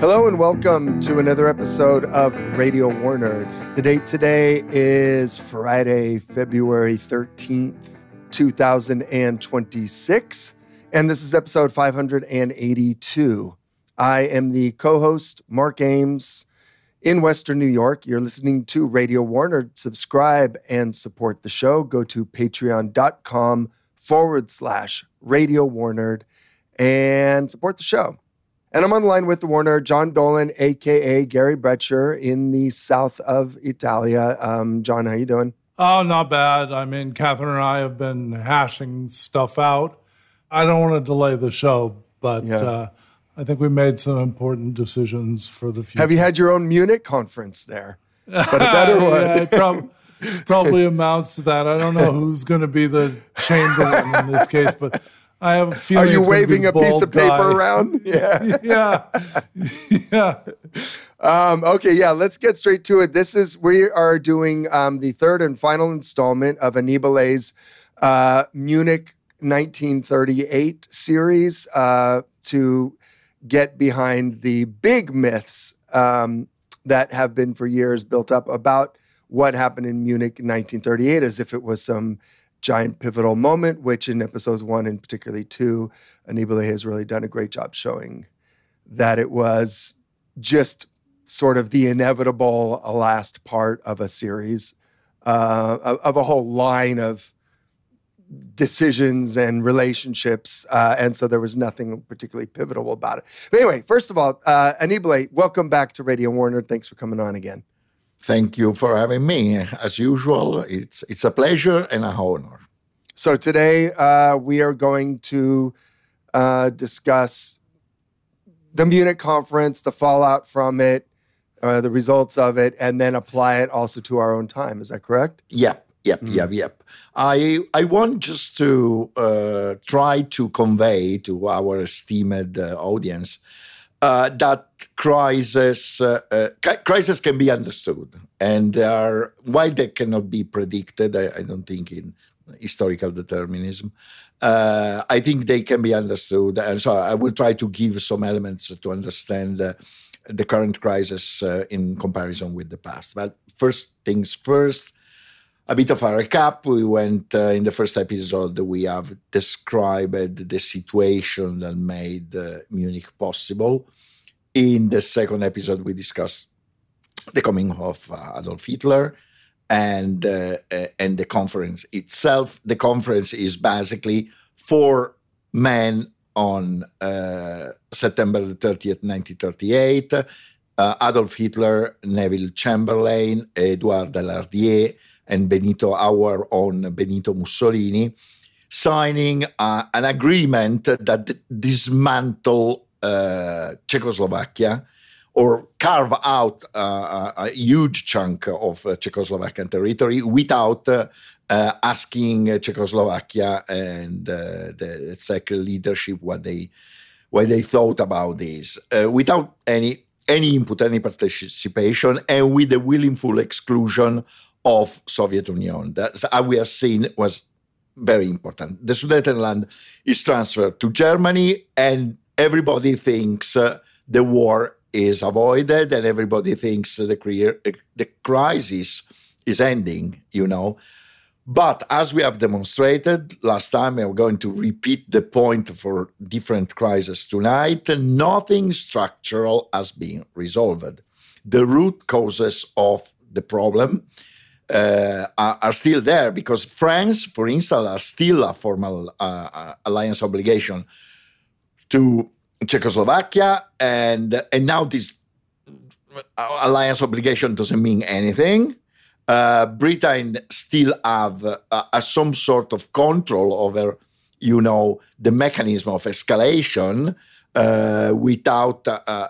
Hello and welcome to another episode of Radio War Nerd. The date today is Friday, February 13th, 2026, and this is episode 582. I am the co-host, Mark Ames, in Western New York. You're listening to Radio War Nerd. Subscribe and support the show. Go to patreon.com/Radio War Nerd and support the show. And I'm on the line with the War Nerd, John Dolan, a.k.a. Gary Bretcher, in the south of Italia. John, how you doing? Oh, not bad. I mean, Catherine and I have been hashing stuff out. I don't want to delay the show, but I think we made some important decisions for the future. Have you had your own Munich conference there? But a better one. Yeah, it probably amounts to that. I don't know who's going to be the chamberlain in this case, but I have a feeling. Are you waving a piece of paper around? Yeah. Yeah. Okay, let's get straight to it. We are doing the third and final installment of Anibole's Munich 1938 series to get behind the big myths that have been for years built up about what happened in Munich in 1938 as if it was some giant pivotal moment, which in episodes 1 and particularly 2, Anibole has really done a great job showing that it was just sort of the inevitable last part of a series, of a whole line of decisions and relationships. And so there was nothing particularly pivotal about it. But anyway, first of all, Anibole, welcome back to Radio War Nerd. Thanks for coming on again. Thank you for having me. As usual, it's a pleasure and an honor. So today we are going to discuss the Munich conference, the fallout from it, the results of it, and then apply it also to our own time. Is that correct? Yep. I want just to try to convey to our esteemed audience that crisis can be understood, and while they cannot be predicted, I don't think in historical determinism, I think they can be understood, and so I will try to give some elements to understand the current crisis in comparison with the past. But first things first, a bit of a recap. We went in the first episode, we have described the situation that made Munich possible. In the second episode, we discussed the coming of Adolf Hitler and the conference itself. The conference is basically 4 men on September 30th, 1938. Adolf Hitler, Neville Chamberlain, Edouard Daladier, and our own Benito Mussolini, signing an agreement that dismantle Czechoslovakia, or carve out a huge chunk of Czechoslovakian territory without asking Czechoslovakia and the Czech leadership what they thought about this, without any input, any participation, and with the willful exclusion of Soviet Union. That, as we have seen, was very important. The Sudetenland is transferred to Germany, and everybody thinks the war is avoided, and everybody thinks the crisis is ending, But as we have demonstrated last time, and we're going to repeat the point for different crises tonight, nothing structural has been resolved. The root causes of the problem are still there, because France, for instance, has still a formal alliance obligation to Czechoslovakia, and now this alliance obligation doesn't mean anything. Britain still have some sort of control over, the mechanism of escalation without,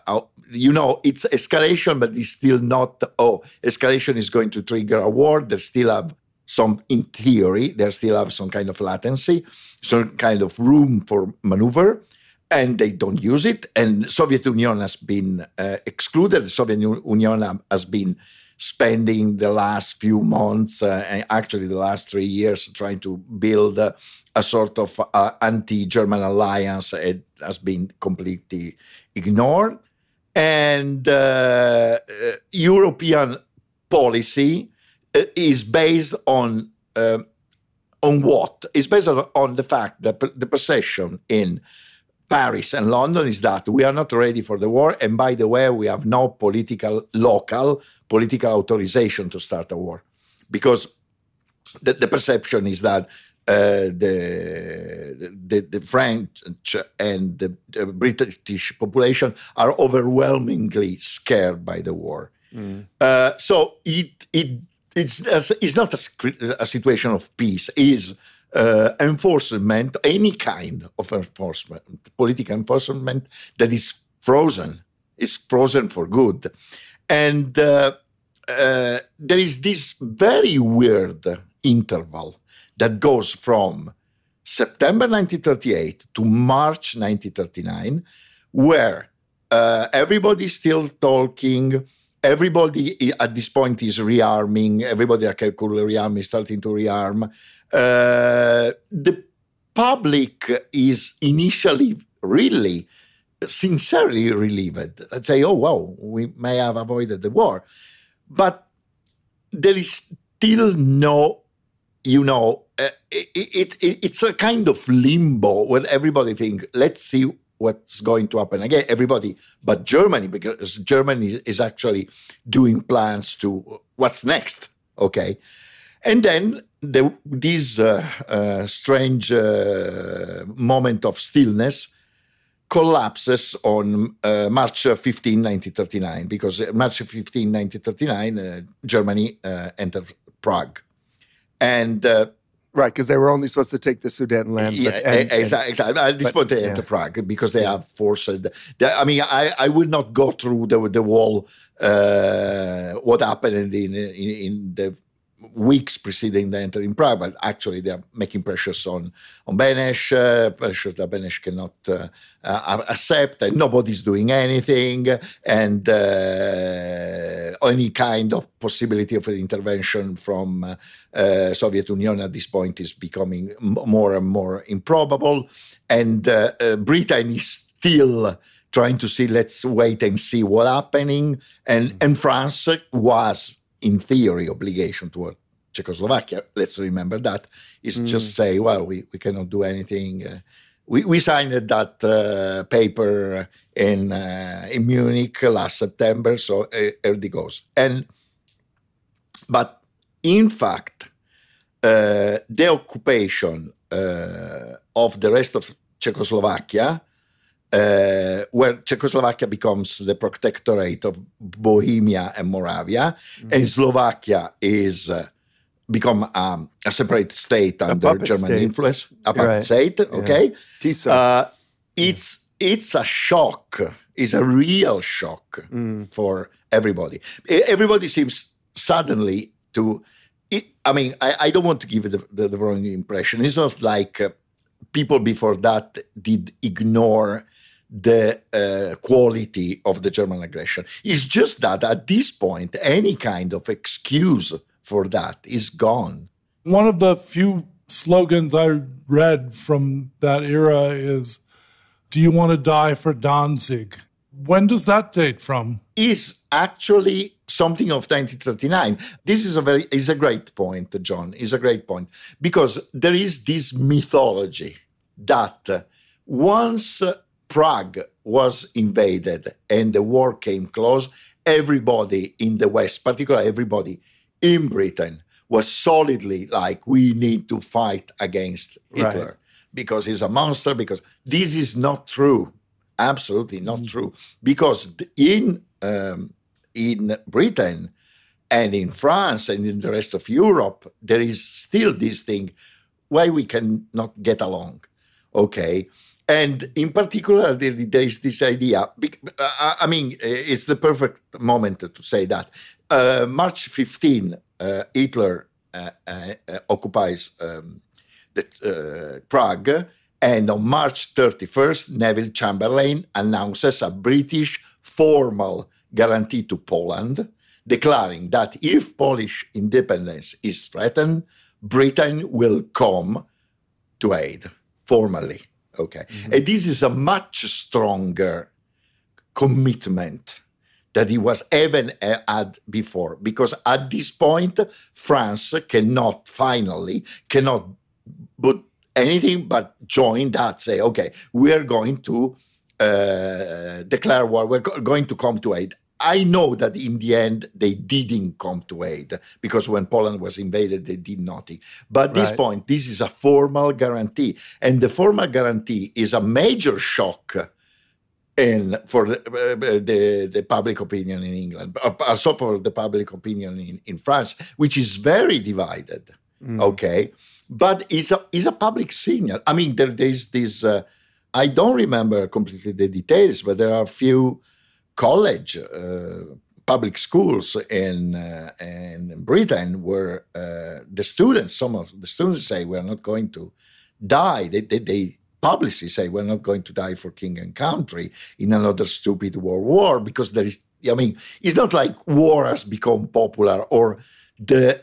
it's escalation, but it's still not, escalation is going to trigger a war. They still have in theory, they still have some kind of latency, some kind of room for maneuver, and they don't use it. And the Soviet Union has been excluded. The Soviet Union has been spending the last few months, and actually the last 3 years, trying to build a sort of anti-German alliance. It has been completely ignored. And European policy is based on what? It's based on the fact that the perception in Paris and London is that we are not ready for the war, and by the way, we have no local political authorization to start a war, because the perception is that the French and the British population are overwhelmingly scared by the war. So it's not a situation of peace. It's enforcement, any kind of enforcement, political enforcement that is frozen for good. And there is this very weird interval that goes from September 1938 to March 1939, where everybody's still talking. Everybody at this point is rearming. Everybody that could rearm is starting to rearm. The public is initially really sincerely relieved and say, oh, wow, we may have avoided the war. But there is still no, it's a kind of limbo where everybody thinks, let's see what's going to happen again. Everybody but Germany, because Germany is actually doing plans to what's next, okay? And then this strange moment of stillness collapses on March 15, 1939, because March 15, 1939, Germany entered Prague. And right, because they were only supposed to take the Sudetenland. Exactly. At this point, they enter Prague because they have forced. I will not go through the whole what happened in the weeks preceding the entry in Prague, but actually they are making pressures on Beneš, pressures that Beneš cannot accept, and nobody's doing anything, and any kind of possibility of an intervention from Soviet Union at this point is becoming more and more improbable, and Britain is still trying to see, let's wait and see what's happening, and France was, in theory, obligation toward Czechoslovakia. Let's remember that. Is just say, well, we cannot do anything. We signed that paper in Munich last September, so here it goes. But in fact, the occupation of the rest of Czechoslovakia, where Czechoslovakia becomes the protectorate of Bohemia and Moravia, and Slovakia is become a separate state under German influence, a puppet state. Okay, it's a shock. It's a real shock for everybody. Everybody seems suddenly to. I don't want to give it the wrong impression. It's not like people before that did ignore the quality of the German aggression. It's just that at this point, any kind of excuse for that is gone. One of the few slogans I read from that era is, "Do you want to die for Danzig?" When does that date from? Is actually something of 1939. This is a great point, John. Is a great point, because there is this mythology that once Prague was invaded and the war came close, everybody in the West, particularly everybody in Britain, was solidly like, we need to fight against Hitler because he's a monster. Because this is not true. Absolutely not true. Because in Britain and in France and in the rest of Europe, there is still this thing why we cannot get along. Okay. And in particular, there is this idea. It's the perfect moment to say that. March 15, Hitler occupies Prague, and on March 31st, Neville Chamberlain announces a British formal guarantee to Poland, declaring that if Polish independence is threatened, Britain will come to aid formally. Okay. And this is a much stronger commitment that he was even had before, because at this point, France cannot put anything but join that, say, okay, we are going to declare war, we're going to come to aid. I know that in the end, they didn't come to aid, because when Poland was invaded, they did nothing. But at this point, this is a formal guarantee. And the formal guarantee is a major shock for the public opinion in England, also for the public opinion in France, which is very divided, okay? But it's a public signal. I mean, there's this, I don't remember completely the details, but there are a few college, public schools in Britain where some of the students say we're not going to die. They publicly say we're not going to die for king and country in another stupid world war, because there is, I mean, it's not like war has become popular or the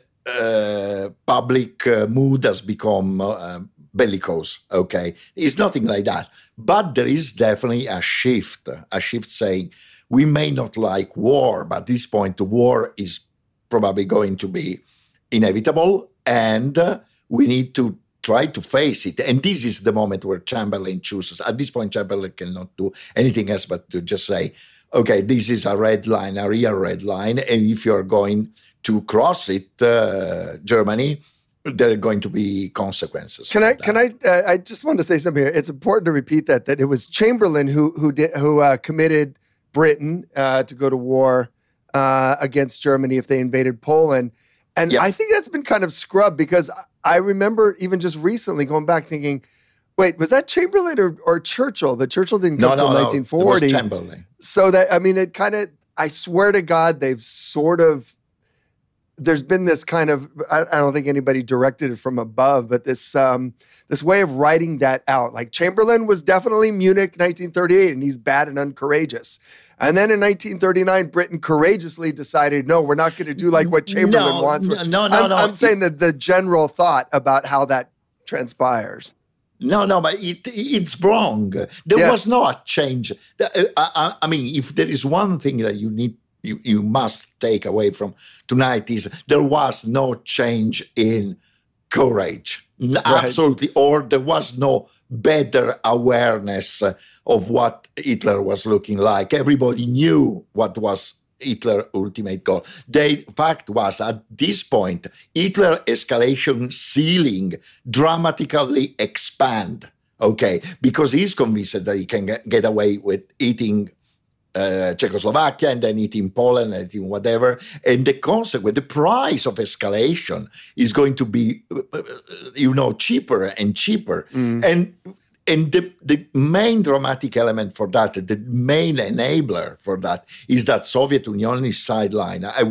public mood has become bellicose, okay? It's nothing like that. But there is definitely a shift saying we may not like war, but at this point the war is probably going to be inevitable, and we need to try to face it. And this is the moment where Chamberlain chooses. At this point, Chamberlain cannot do anything else but to just say, okay, this is a red line, a real red line, and if you're going to cross it, Germany, there are going to be consequences. I just want to say something here. It's important to repeat that it was Chamberlain who committed Britain to go to war against Germany if they invaded Poland. And I think that's been kind of scrubbed, because I remember even just recently going back thinking, wait, was that Chamberlain or Churchill? But Churchill didn't come until 1940. It was Chamberlain. So that, I mean, it kind of, I swear to God, they've sort of, there's been this kind of, I don't think anybody directed it from above, but this way of writing that out. Like Chamberlain was definitely Munich 1938, and he's bad and uncourageous. And then in 1939, Britain courageously decided, no, we're not going to do like what Chamberlain wants. I'm saying that the general thought about how that transpires. No, but it's wrong. There was no change. I mean, if there is one thing that you must take away from tonight, is there was no change in courage. Right. Absolutely. Or there was no better awareness of what Hitler was looking like. Everybody knew what was Hitler's ultimate goal. The fact was, at this point, Hitler's escalation ceiling dramatically expand, okay? Because he's convinced that he can get away with eating Czechoslovakia and then eating Poland and eating whatever. And the consequence, the price of escalation is going to be, cheaper and cheaper. And the main dramatic element for that, the main enabler for that, is that Soviet Union is sidelined. I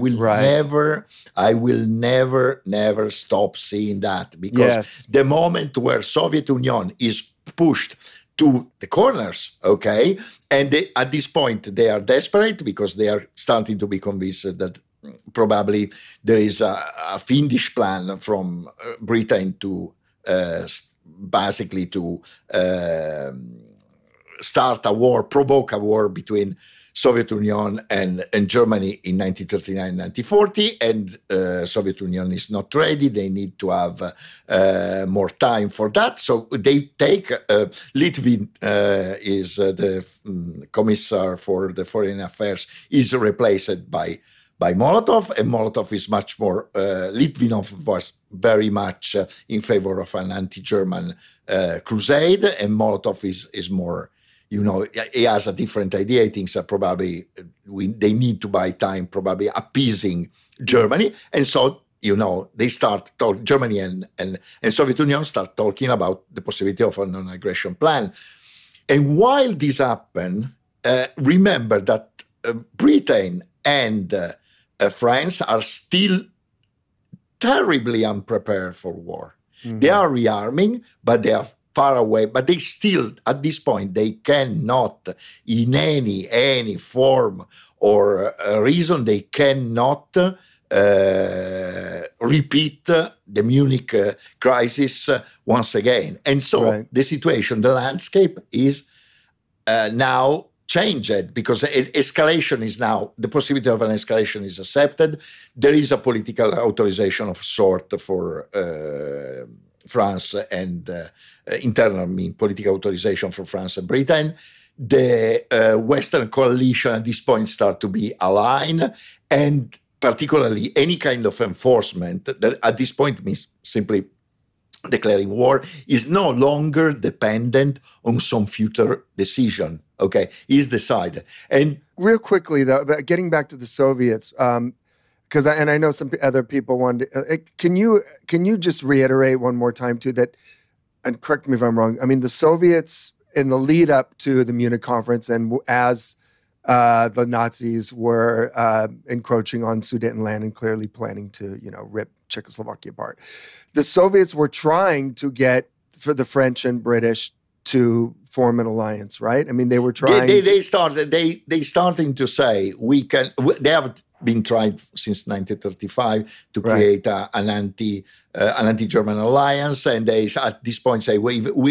will never stop seeing that, because the moment where Soviet Union is pushed to the corners, okay? And at this point, they are desperate, because they are starting to be convinced that probably there is a fiendish plan from Britain to basically to start a war, provoke a war between Soviet Union and Germany in 1939-1940, and Soviet Union is not ready. They need to have more time for that. So they take, Litvin is the commissar for the foreign affairs, is replaced by Molotov, and Molotov is much more, Litvinov was very much in favor of an anti-German crusade, and Molotov is more, he has a different idea. He thinks that probably they need to buy time, probably appeasing Germany. And so, they start, Germany and Soviet Union start talking about the possibility of a non-aggression plan. And while this happened, remember that Britain and France are still terribly unprepared for war. Mm-hmm. They are rearming, but they are far away. But they still, at this point, they cannot, in any form or reason, they cannot repeat the Munich crisis once again. And so the situation, the landscape is now changed because escalation is now, the possibility of an escalation is accepted. There is a political authorization of sort for France and internal political authorization for France and Britain. The Western coalition at this point start to be aligned, and particularly any kind of enforcement that at this point means simply declaring war is no longer dependent on some future decision. Okay, is decided. And real quickly, though, getting back to the Soviets, because I know some other people wanted. Can you just reiterate one more time too that, and correct me if I'm wrong. I mean, the Soviets in the lead up to the Munich conference, and as the Nazis were encroaching on Sudetenland and clearly planning to, rip Czechoslovakia apart, the Soviets were trying to get for the French and British to form an alliance, right? I mean, they were trying. They starting to say we can. They have been trying since 1935 to create an anti-German alliance, and they at this point say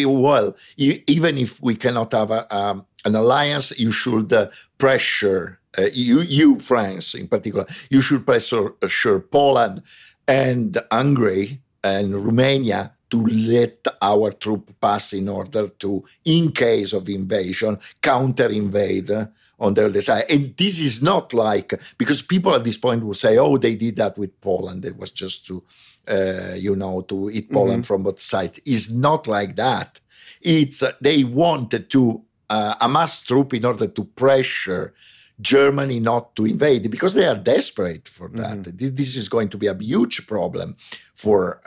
even if we cannot have an alliance, you should pressure you France in particular. You should pressure Poland and Hungary and Romania to let our troop pass in order to, in case of invasion, counter-invade on the other side. And this is not like, because people at this point will say, oh, they did that with Poland. It was just to, to hit Poland from both sides. It's not like that. It's they wanted to amass troops in order to pressure Germany not to invade, because they are desperate for that. This is going to be a huge problem for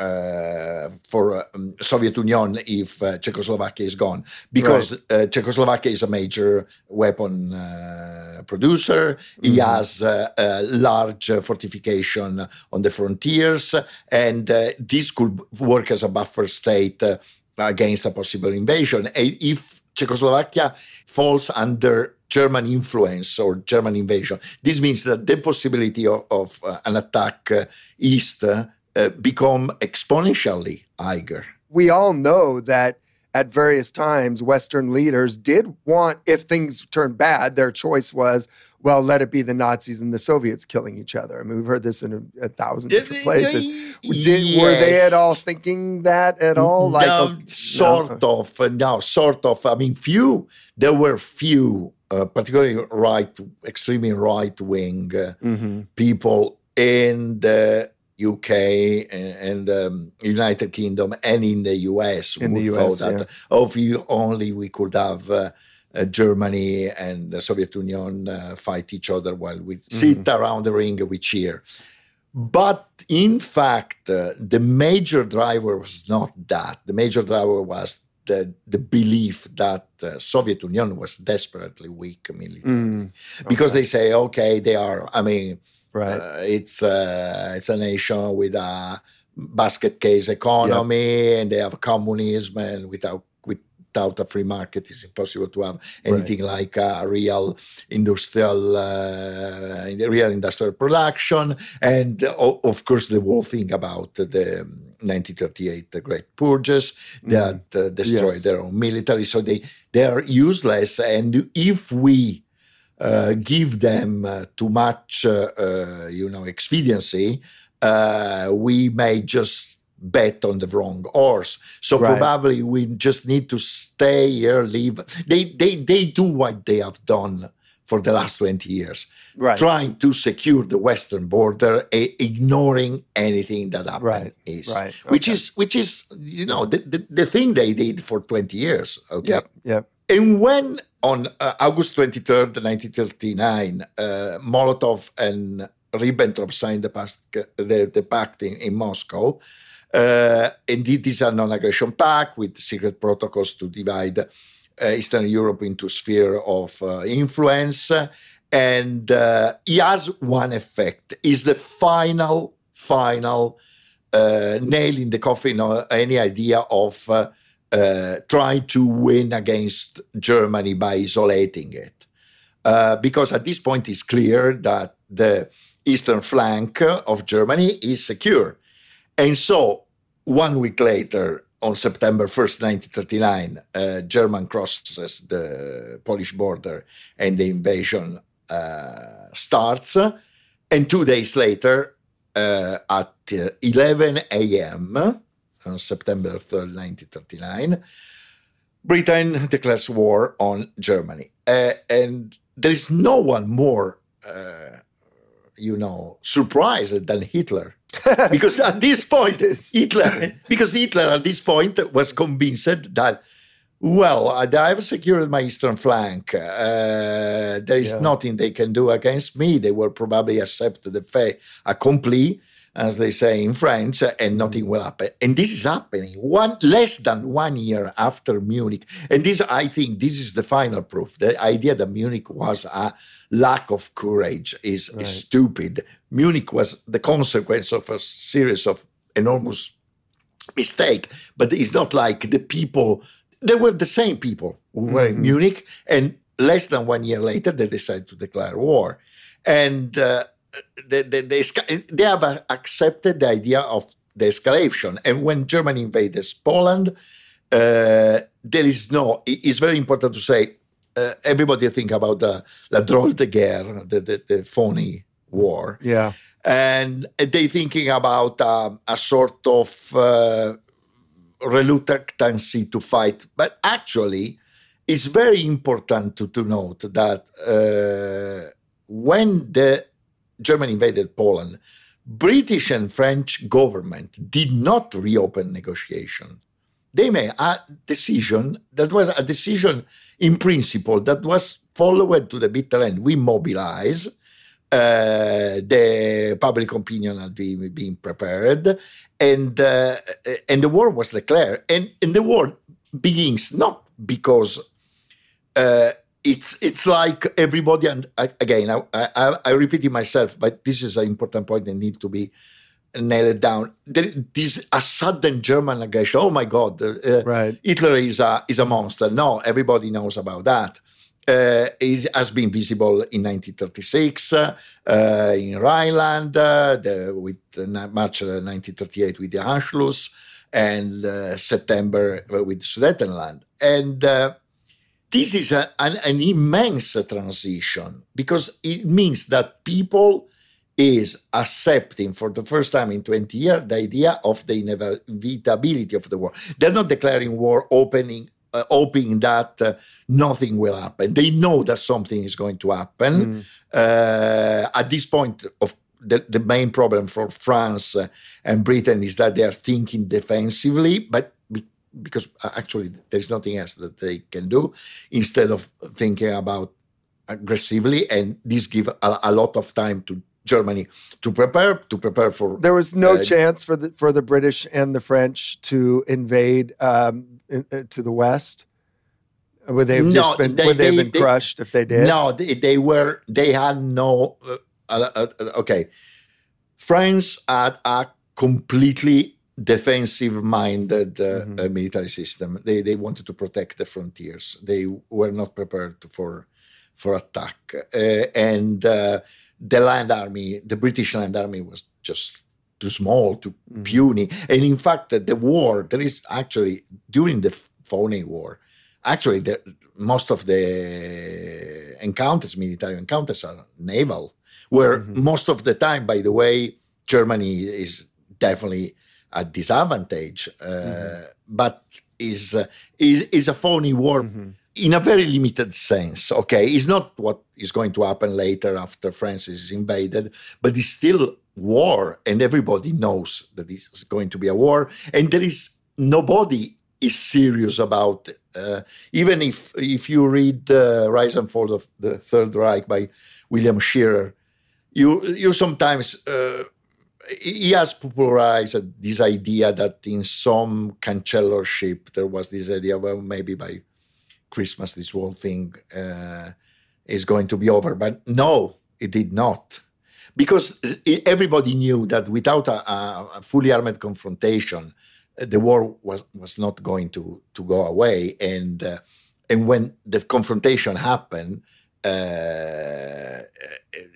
Soviet Union if Czechoslovakia is gone, because Czechoslovakia is a major weapon producer. He has a large fortification on the frontiers, and this could work as a buffer state against a possible invasion. And if Czechoslovakia falls under German influence or German invasion, this means that the possibility of an attack east become exponentially higher. We all know that at various times, Western leaders did want, if things turned bad, their choice was, well, let it be the Nazis and the Soviets killing each other. I mean, we've heard this in a thousand different places. Were they at all thinking that at all? Sort of. I mean, there were few, particularly extremely right-wing people in the UK and United Kingdom and in the US who thought that, if only we could have Germany and the Soviet Union fight each other while we sit around the ring, we cheer. But in fact, the major driver was not that. The major driver was the belief that Soviet Union was desperately weak militarily. Because they say, okay, they are, I mean, it's a nation with a basket case economy, and they have communism, and without a free market, it's impossible to have anything like a real industrial production. And of course, the whole thing about the 1938 the Great Purges that destroyed their own military, so they are useless. And if we give them too much, expediency, we may just bet on the wrong horse. So probably we just need to stay here, leave. They do what they have done for the last 20 years, trying to secure the western border, ignoring anything that happened which is the thing they did for 20 years. Okay. Yep. And when on August 23rd, 1939, Molotov and Ribbentrop signed the pact in Moscow. Indeed, these are non-aggression pact with secret protocols to divide Eastern Europe into sphere of influence. And he has one effect, is the final nail in the coffin of any idea of trying to win against Germany by isolating it. Because at this point it's clear that the eastern flank of Germany is secure. And so 1 week later, on September 1st, 1939, German crosses the Polish border and the invasion starts. And 2 days later, at 11 a.m., on September 3rd, 1939, Britain declares war on Germany. And there is no one more, surprised than Hitler. Because at this point, Hitler at this point was convinced that, well, I have secured my eastern flank. There is nothing they can do against me. They will probably accept the fait accompli, as they say in French, and nothing will happen. And this is happening less than 1 year after Munich. And this, I think, this is the final proof. The idea that Munich was a lack of courage is stupid. Munich was the consequence of a series of enormous mistakes. But it's not like the people, they were the same people who were in Munich, and less than 1 year later, they decided to declare war. And they have accepted the idea of the escalation. And when Germany invades Poland, there is it's very important to say, everybody think about the La Drôle de Guerre, the phony war. Yeah. And they thinking about a sort of reluctancy to fight. But actually, it's very important to note that when the Germany invaded Poland, British and French government did not reopen negotiation. They made a decision that was a decision in principle that was followed to the bitter end. We mobilize, the public opinion had been prepared, and the war was declared. And the war begins not because it's like everybody, and again, I repeat it myself, but this is an important point that needs to be nailed down. This a sudden German aggression. Oh my God, Hitler is a monster. No, everybody knows about that. It has been visible in 1936 in Rhineland, with March 1938 with the Anschluss, and September with Sudetenland. And this is an immense transition, because it means that people is accepting for the first time in 20 years the idea of the inevitability of the war. They're not declaring war, hoping that nothing will happen. They know that something is going to happen. At this point, the main problem for France and Britain is that they are thinking defensively, but because actually there's nothing else that they can do instead of thinking about aggressively, and this gives a lot of time to Germany to prepare for. There was no chance for the British and the French to invade to the West. Would they have been crushed if they did? No, they had no. Okay, France had a completely defensive-minded military system. They wanted to protect the frontiers. They were not prepared for attack, and the land army, the British land army, was just too small, too puny. And in fact, the war, there is actually, during the phony war, actually most of the military encounters are naval, where most of the time, by the way, Germany is definitely at disadvantage, but is a phony war in a very limited sense. Okay, it's not what is going to happen later after France is invaded, but it's still war, and everybody knows that this is going to be a war, and nobody is serious about even if you read Rise and Fall of the Third Reich by William Scherer, you sometimes he has popularized this idea that in some chancellorship there was this idea, well, maybe by Christmas this whole thing is going to be over. But no, it did not. Because everybody knew that without a fully armed confrontation, the war was not going to go away. And when the confrontation happened,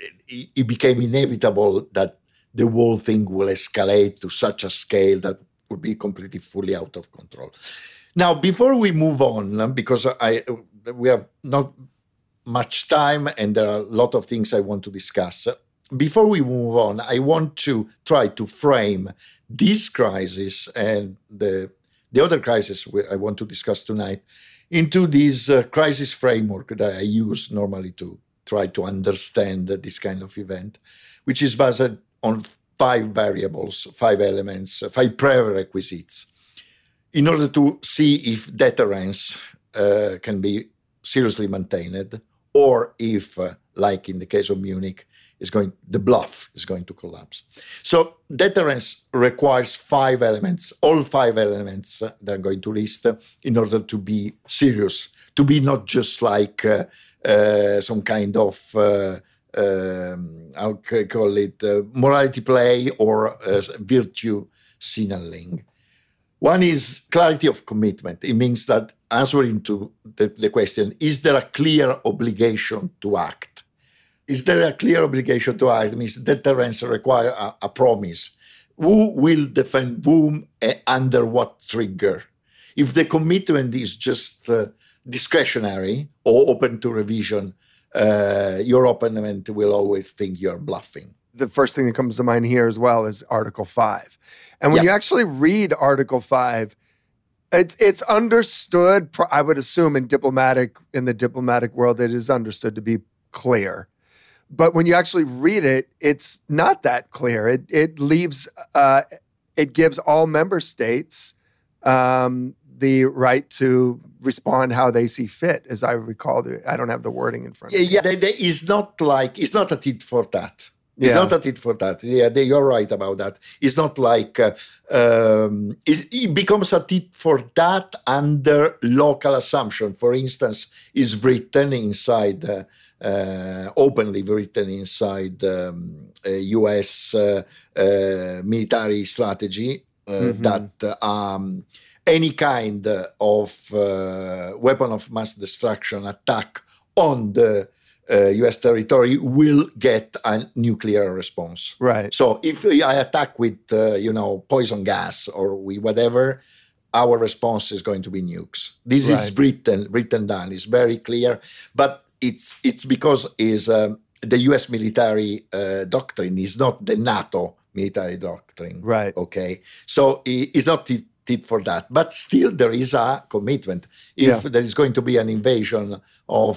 it became inevitable that the whole thing will escalate to such a scale that could be completely, fully out of control. Now, before we move on, because we have not much time and there are a lot of things I want to discuss, before we move on, I want to try to frame this crisis and the other crisis I want to discuss tonight into this crisis framework that I use normally to try to understand this kind of event, which is based on 5 variables, 5 elements, 5 prerequisites, in order to see if deterrence can be seriously maintained, or if, like in the case of Munich, the bluff is going to collapse. So deterrence requires 5 elements, all 5 elements that I'm going to list in order to be serious, to be not just like some kind of, how can I call it, morality play or virtue signaling. One is clarity of commitment. It means that answering to the question, is there a clear obligation to act? Is there a clear obligation to act? It means deterrence requires a promise. Who will defend whom under what trigger? If the commitment is just discretionary or open to revision, your opponent will always think you're bluffing. The first thing that comes to mind here as well is Article 5. And when you actually read Article 5, it's understood, I would assume in the diplomatic world, it is understood to be clear. But when you actually read it, it's not that clear. It leaves, it gives all member states the right to respond how they see fit, as I recall. I don't have the wording in front of me. Yeah, it's not a tit for tat. It's not a tit for tat. Yeah, you're right about that. It's not like it becomes a tit for tat under local assumption. For instance, is written inside, openly written inside U.S. Military strategy that any kind of weapon of mass destruction attack on the U.S. territory will get a nuclear response. Right. So if I attack with, poison gas or with whatever, our response is going to be nukes. This is written down. It's very clear. But it's because the U.S. military doctrine is not the NATO military doctrine. Right. Okay. So it's not tit for that. But still, there is a commitment. If there is going to be an invasion of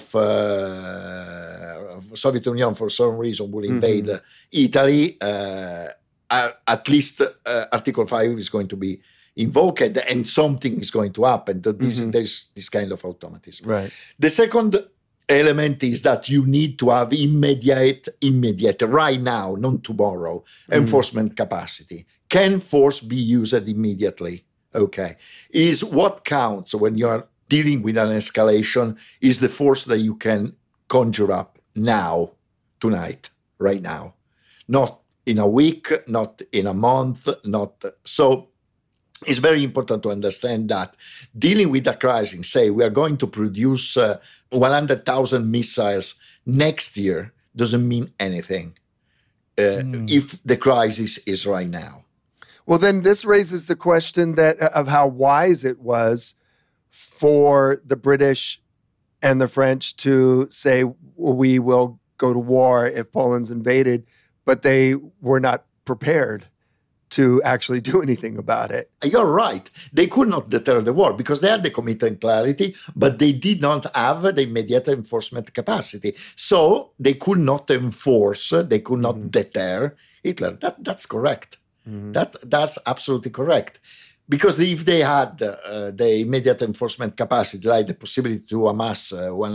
Soviet Union for some reason will invade Italy, at least Article 5 is going to be invoked and something is going to happen. There's this kind of automatism. Right. The second element is that you need to have immediate, right now, not tomorrow, enforcement capacity. Can force be used immediately? Okay. Is what counts when you're dealing with an escalation is the force that you can conjure up now, tonight, right now. Not in a week, not in a month, not so. It's very important to understand that dealing with a crisis, say we are going to produce 100,000 missiles next year, doesn't mean anything if the crisis is right now. Well, then this raises the question of how wise it was for the British and the French to say, we will go to war if Poland's invaded, but they were not prepared to actually do anything about it. You're right. They could not deter the war because they had the commitment clarity, but they did not have the immediate enforcement capacity. So they could not enforce, they could not deter Hitler. That's correct. That's absolutely correct. Because if they had the immediate enforcement capacity, like the possibility to amass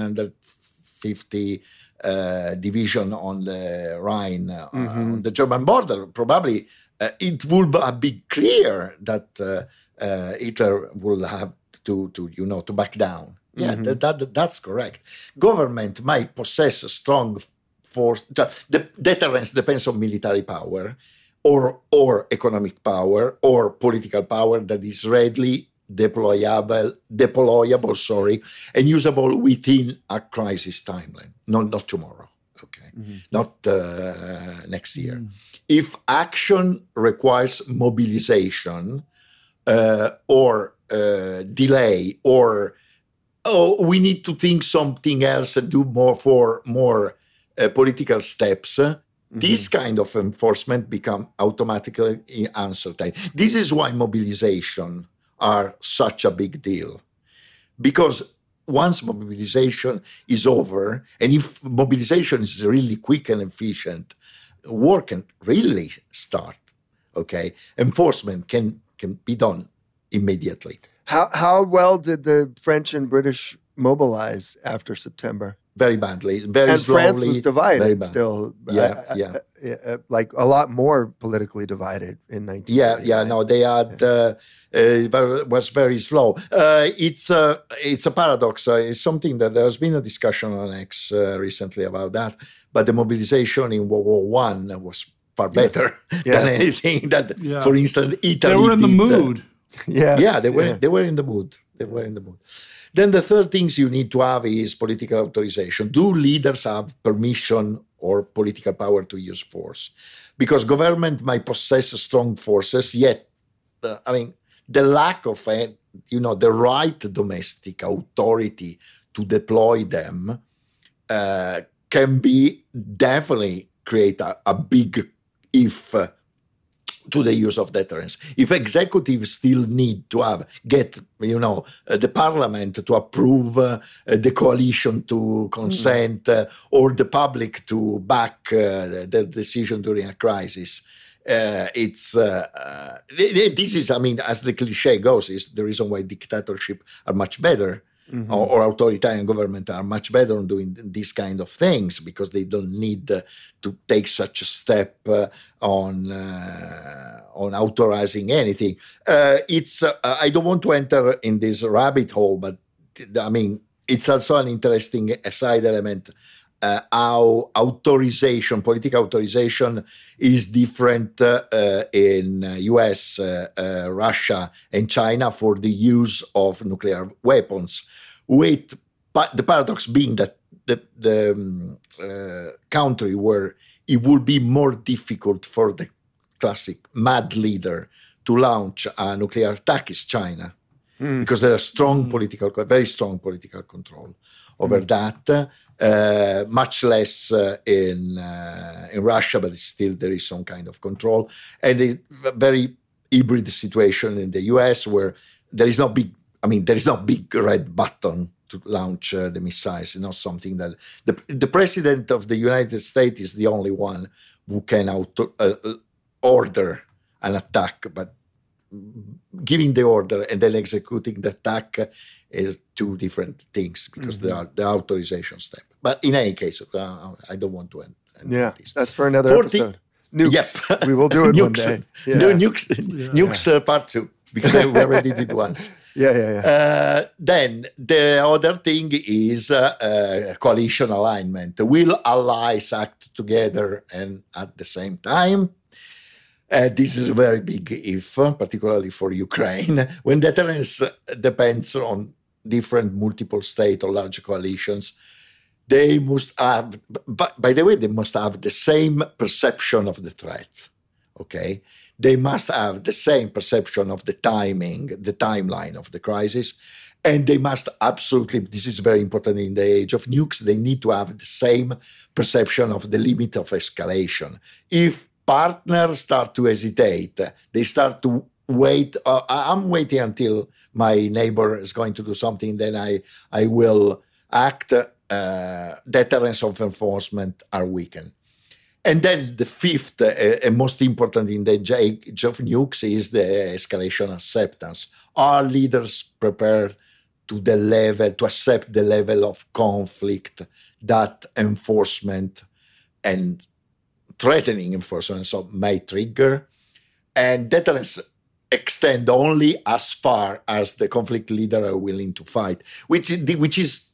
150 division on the Rhine, on the German border, probably it would be clear that Hitler will have to back down. Yeah, that's correct. Government might possess a strong force. The deterrence depends on military power, or economic power, or political power that is readily deployable, and usable within a crisis timeline. Not tomorrow. Okay, not next year. If action requires mobilization, or delay, or we need to think something else and do more political steps. This kind of enforcement become automatically uncertain. This is why mobilization are such a big deal, because once mobilization is over, and if mobilization is really quick and efficient, war can really start. Okay, enforcement can be done immediately. How well did the French and British mobilize after September? Very badly, very and slowly. France was divided still. Yeah. Like a lot more politically divided in 1939. Yeah. No, they had. It was very slow. It's a paradox. It's something that there's been a discussion on X recently about that. But the mobilization in World War I was far better than anything that, for instance, Italy. They were in the mood. Yes. They were in the mood. They were in the mood. Then the third things you need to have is political authorization. Do leaders have permission or political power to use force? Because government might possess strong forces, yet, the lack of, the right domestic authority to deploy them can be definitely create a big if to the use of deterrence. If executives still need to get the parliament to approve, the coalition to consent, or the public to back their decision during a crisis, this is, as the cliche goes, is the reason why dictatorship are much better. Or authoritarian government are much better on doing these kind of things, because they don't need to take such a step on authorizing anything. I don't want to enter in this rabbit hole, but it's also an interesting side element. How political authorization is different in US, Russia, and China for the use of nuclear weapons. But the paradox being that the country where it would be more difficult for the classic mad leader to launch a nuclear attack is China, because there are very strong political control over that. Much less in Russia, but still there is some kind of control. And a very hybrid situation in the US, where there is no big red button to launch the missiles. Not something that the president of the United States is the only one who can order an attack, but giving the order and then executing the attack is two different things, because there are the authorization step. But in any case, I don't want to end this. That's for another episode. Nukes. Yep. We will do it one day. Nukes part 2, because we already did once. Then the other thing is coalition alignment. Will allies act together and at the same time? This is a very big if, particularly for Ukraine. When deterrence depends on different multiple state or large coalitions, they must have, by the way, they must have the same perception of the threat, okay? They must have the same perception of the timing, the timeline of the crisis, and they must absolutely, this is very important in the age of nukes, they need to have the same perception of the limit of escalation. If partners start to hesitate, they start to wait, I'm waiting until my neighbor is going to do something, then I will act. Deterrence of enforcement are weakened. And then the fifth and most important in the age of nukes is the escalation acceptance. Are leaders prepared to accept the level of conflict that enforcement and threatening enforcement may trigger? And deterrence extend only as far as the conflict leader are willing to fight, which is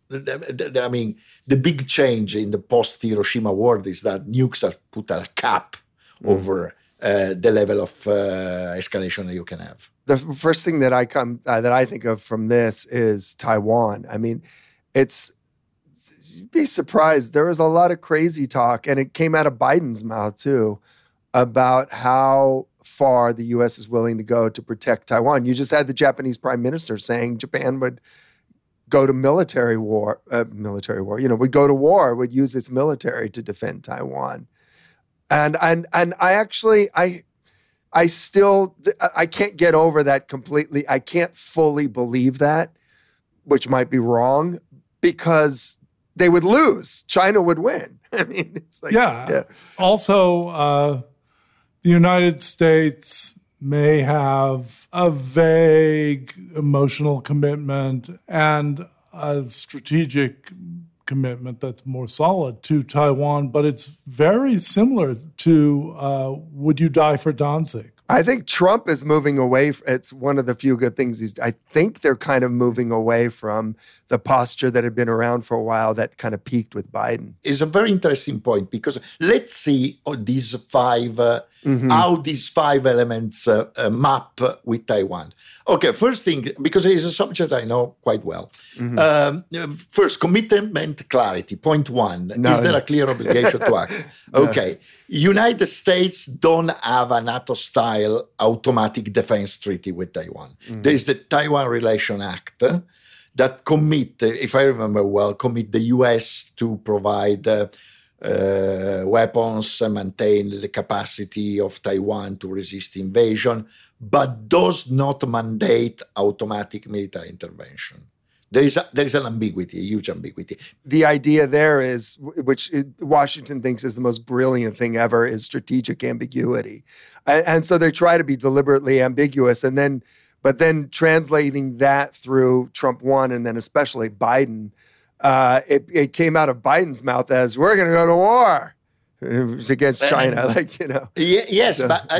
the big change in the post-Hiroshima world is that nukes are put at a cap over the level of escalation that you can have. The first thing that I think of from this is Taiwan. You'd be surprised. There was a lot of crazy talk, and it came out of Biden's mouth too, about how far the U.S. is willing to go to protect Taiwan. You just had the Japanese prime minister saying Japan would go to military war, would go to war, would use its military to defend Taiwan. And I still can't get over that completely. I can't fully believe that, which might be wrong, because they would lose. China would win. I mean, it's like... Yeah. Also, the United States may have a vague emotional commitment and a strategic commitment that's more solid to Taiwan, but it's very similar to would you die for Danzig? I think Trump is moving away. It's one of the few good things. I think they're kind of moving away from the posture that had been around for a while that kind of peaked with Biden. It's a very interesting point, because let's see these five, how these five elements map with Taiwan. Okay, first thing, because it is a subject I know quite well. First, commitment clarity. Point one, is there a clear obligation to act? Okay, United States don't have a NATO-style automatic defense treaty with Taiwan. There is the Taiwan Relation Act that if I remember well, commit the U.S. to provide weapons and maintain the capacity of Taiwan to resist invasion, but does not mandate automatic military intervention. There is an ambiguity, a huge ambiguity. The idea there is, which Washington thinks is the most brilliant thing ever, is strategic ambiguity. And so they try to be deliberately ambiguous, but then translating that through Trump 1 and then especially Biden, it came out of Biden's mouth as, we're going to go to war against China, Yes, so. But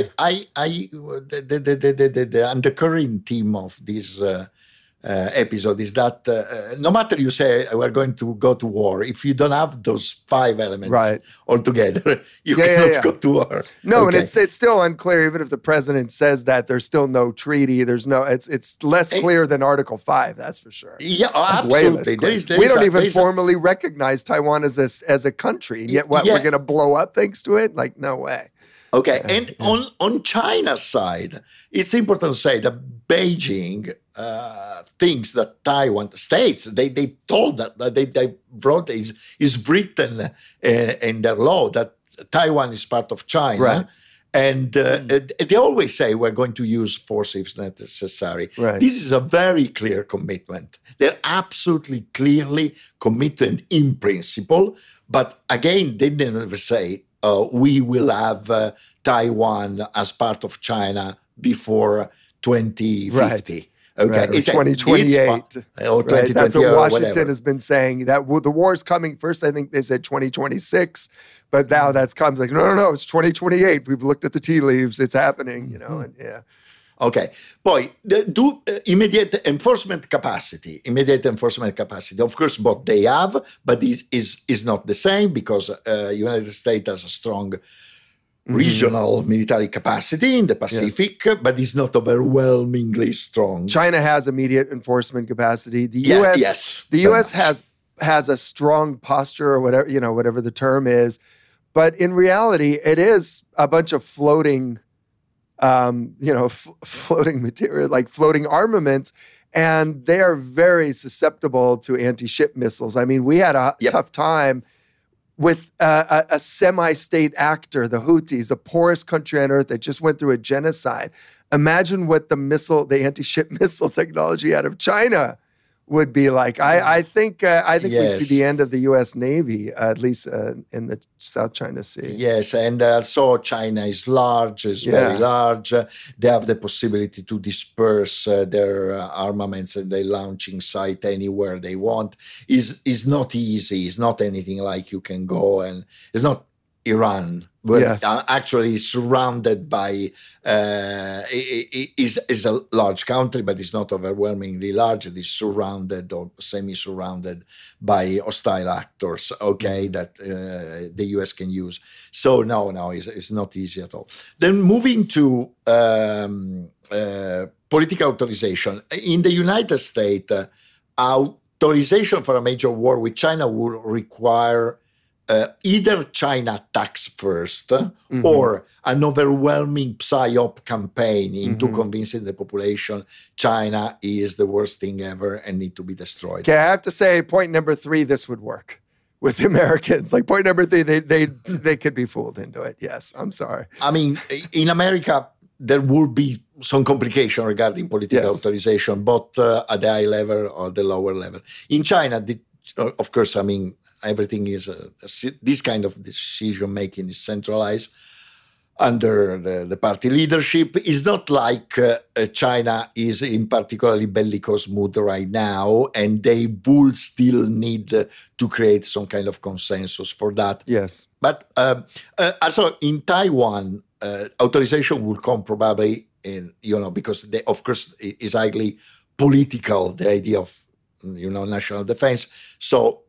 the undercurrent theme of this episode is that no matter you say we're going to go to war, if you don't have those five elements altogether, you cannot go to war. No, okay. And it's still unclear, even if the president says that, there's still no treaty. It's less clear than Article 5, that's for sure. Yeah, absolutely. We don't even formally recognize Taiwan as a country, and yet we're going to blow up thanks to it? Like, no way. Okay, and on China's side, it's important to say that Beijing thinks that Taiwan states, they told that they wrote is written in their law that Taiwan is part of China. Right. And they always say we're going to use force if necessary. Right. This is a very clear commitment. They're absolutely clearly committed in principle. But again, they never say we will have Taiwan as part of China before 2050. Right. Okay, right, 2028. Or 2020. That's what Washington whatever. has been saying. That the war is coming. First, I think they said 2026, but now that's comes like no, it's 2028. We've looked at the tea leaves. It's happening, and yeah. Okay. Poi, do immediate enforcement capacity. Of course, what they have, but this is not the same because United States has a strong regional military capacity in the Pacific, but it's not overwhelmingly strong. China has immediate enforcement capacity. The U.S. has a strong posture, or whatever the term is, but in reality, it is a bunch of floating, floating material, like floating armaments, and they are very susceptible to anti-ship missiles. I mean, we had a tough time with a semi-state actor, the Houthis, the poorest country on earth that just went through a genocide. Imagine what the anti-ship missile technology out of China would be like. I think we'd see the end of the U.S. Navy, at least in the South China Sea. Yes, and also China is very large. They have the possibility to disperse their armaments and their launching site anywhere they want. Is not easy. It's not anything like you can go, and it's not Iran. Well, actually surrounded by, is a large country, but it's not overwhelmingly large. It is surrounded or semi-surrounded by hostile actors, that the U.S. can use. So no, it's not easy at all. Then moving to political authorization. In the United States, authorization for a major war with China would require either China attacks first or an overwhelming psyop campaign into convincing the population China is the worst thing ever and need to be destroyed. Okay, I have to say, point number 3, this would work with the Americans. Like point number 3, they could be fooled into it. Yes, I'm sorry. I mean, in America, there will be some complication regarding political authorization, both at the high level or the lower level. In China, of course, I mean, everything is this kind of decision making is centralized under the party leadership. It's not like China is in particularly bellicose mood right now, and they will still need to create some kind of consensus for that. Yes, but also in Taiwan, authorization will come probably in because of course it's highly political, the idea of national defense. So,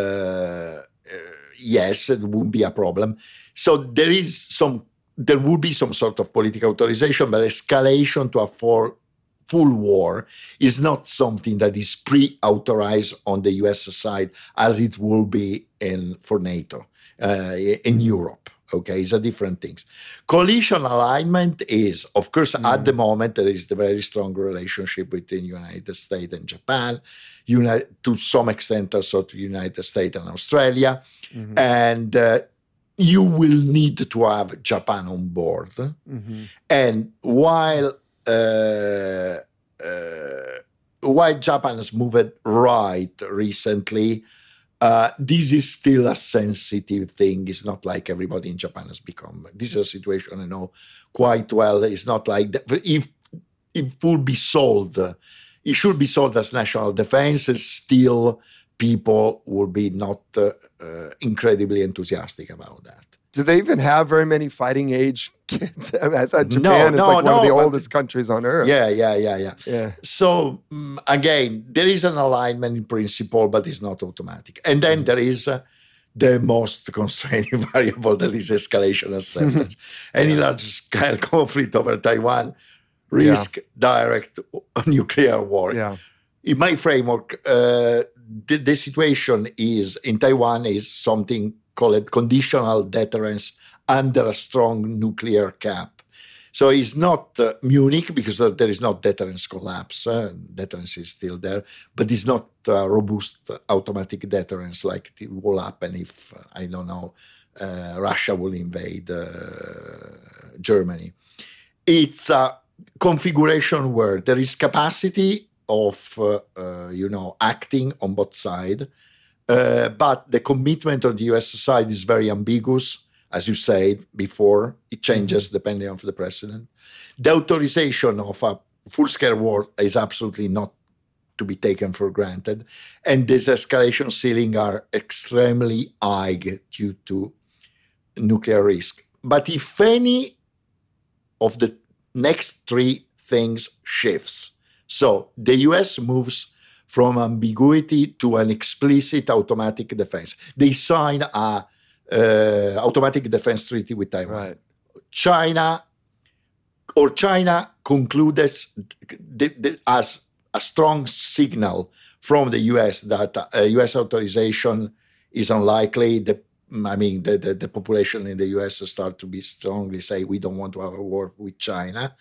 yes, it won't be a problem. So there will be some sort of political authorization, but escalation to a full war is not something that is pre-authorized on the US side as it will be for NATO, in Europe. Okay, it's a different things. Coalition alignment is, of course, at the moment, there is the very strong relationship between United States and Japan, to some extent also to United States and Australia. And you will need to have Japan on board. And while Japan has moved right recently, this is still a sensitive thing. It's not like everybody in Japan has become. This is a situation I know quite well. It's not like that. If it would be sold, it should be sold as national defense. Still, people will be not incredibly enthusiastic about that. Do they even have very many fighting age kids? I mean, I thought Japan is like one of the oldest countries on earth. Yeah. So again, there is an alignment in principle, but it's not automatic. And then there is the most constraining variable, that is escalation acceptance. Any large-scale conflict over Taiwan risk direct nuclear war. In my framework, the situation is in Taiwan is something called conditional deterrence under a strong nuclear cap. So it's not Munich, because there is not deterrence collapse. Deterrence is still there, but it's not robust automatic deterrence like it will happen if, I don't know, Russia will invade Germany. It's a configuration where there is capacity of, acting on both sides. But the commitment on the US side is very ambiguous. As you said before, it changes depending on the president. The authorization of a full-scale war is absolutely not to be taken for granted. And these escalation ceilings are extremely high due to nuclear risk. But if any of the next 3 things shifts, so the US moves from ambiguity to an explicit automatic defense. They sign a automatic defense treaty with Taiwan. Right. China concludes as a strong signal from the US that US authorization is unlikely. The population in the US start to be strongly say we don't want to have a war with China,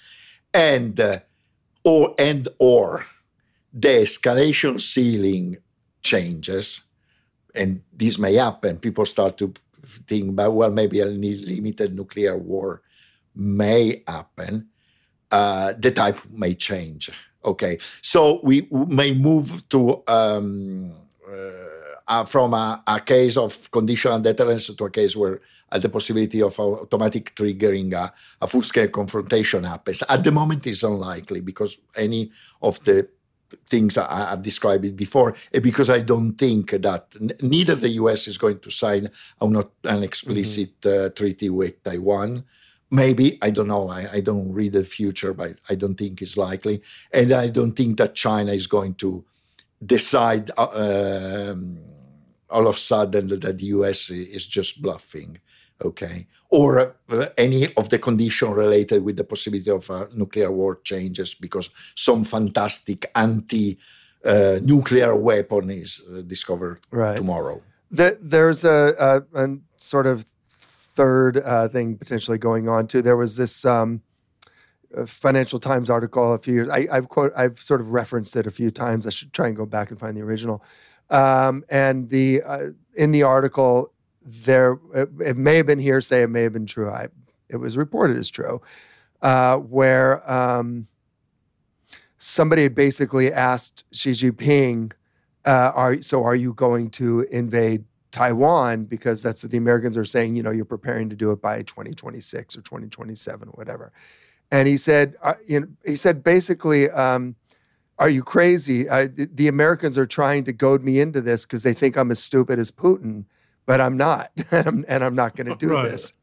or the escalation ceiling changes, and this may happen. People start to think about, well, maybe a limited nuclear war may happen. The type may change. Okay, so we may move to from a case of conditional deterrence to a case where the possibility of automatic triggering a full-scale confrontation happens. At the moment, it's unlikely because any of the things I've described it before, because I don't think that neither the US is going to sign an explicit treaty with Taiwan. Maybe, I don't know, I don't read the future, but I don't think it's likely. And I don't think that China is going to decide all of a sudden that the US is just bluffing. Okay, or any of the condition related with the possibility of a nuclear war changes because some fantastic anti-nuclear weapon is discovered tomorrow. There's a sort of third thing potentially going on too. There was this Financial Times article a few years. I've sort of referenced it a few times. I should try and go back and find the original. And in the article, it may have been hearsay, it may have been true. It was reported as true, where somebody had basically asked Xi Jinping, "Are you going to invade Taiwan?" Because that's what the Americans are saying. You're preparing to do it by 2026 or 2027 or whatever. And he said, basically, are you crazy? The Americans are trying to goad me into this because they think I'm as stupid as Putin, but I'm not, and I'm not going to do this.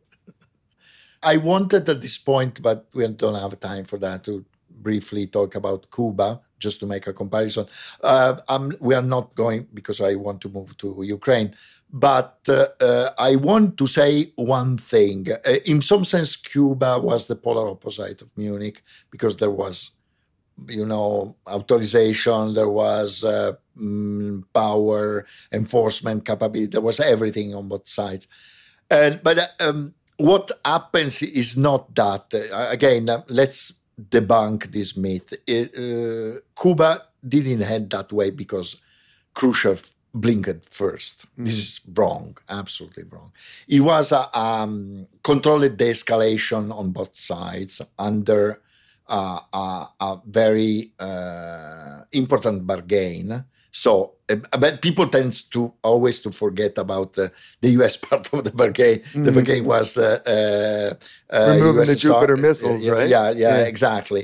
I wanted at this point, but we don't have time for that, to briefly talk about Cuba, just to make a comparison. We are not going, because I want to move to Ukraine. But I want to say one thing. In some sense, Cuba was the polar opposite of Munich, because there was, authorization, there was power, enforcement capability, there was everything on both sides. But what happens is not that. Again, let's debunk this myth. Cuba didn't head that way because Khrushchev blinked first. This is wrong, absolutely wrong. It was a controlled de-escalation on both sides under a very important bargain. So, but people tend to always to forget about the U.S. part of the bargain. The bargain was removing the Jupiter missiles, right? Yeah, exactly.